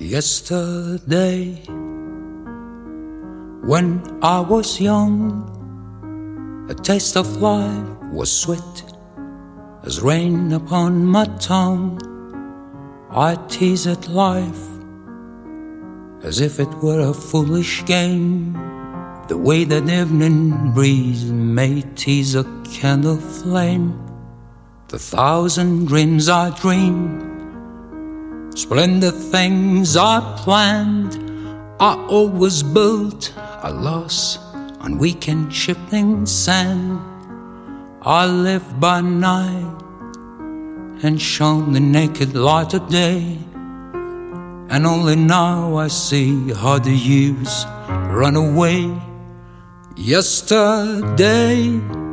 Yesterday, when I was young, a taste of life was sweet as rain upon my tongue. I teased life as if it were a foolish game, the way that evening breeze may tease a candle flame. The thousand dreams I dreamed, splendid things I planned, I always built a loss on weekend shifting sand. I lived by night and shone the naked light of day, and only now I see how the years run away. Yesterday,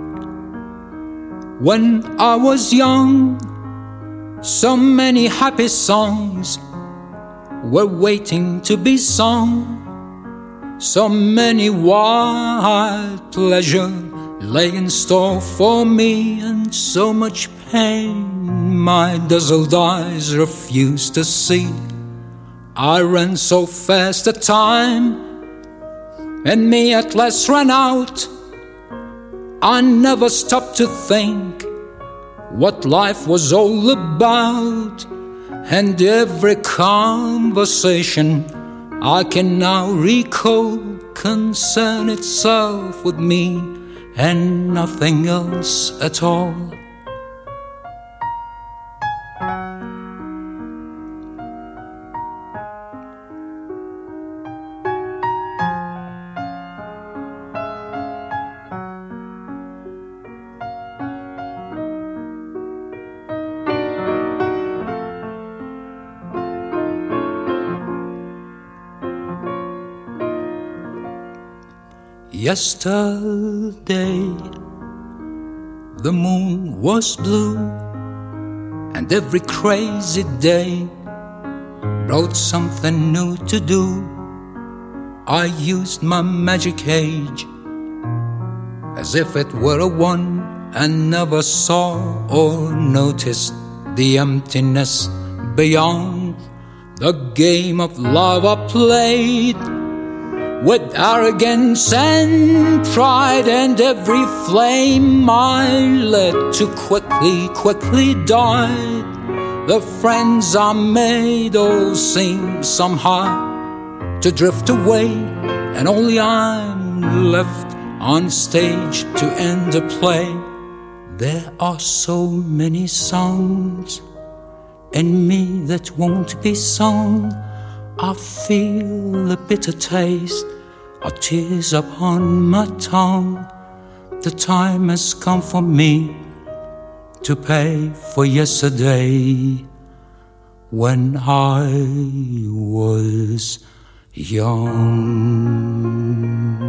when I was young, so many happy songs were waiting to be sung. So many wild pleasure lay in store for me, and so much pain my dazzled eyes refused to see. I ran so fast that time and me at last ran out. I never stopped to think what life was all about, and every conversation I can now recall concern itself with me and nothing else at all. Yesterday, the moon was blue, and every crazy day brought something new to do. I used my magic age as if it were a wand, and never saw or noticed the emptiness beyond. The game of love I played with arrogance and pride, and every flame I led to quickly died. The friends I made all seemed somehow to drift away, and only I'm left on stage to end the play. There are so many songs in me that won't be sung. I feel a bitter taste of tears upon my tongue. The time has come for me to pay for yesterday when I was young.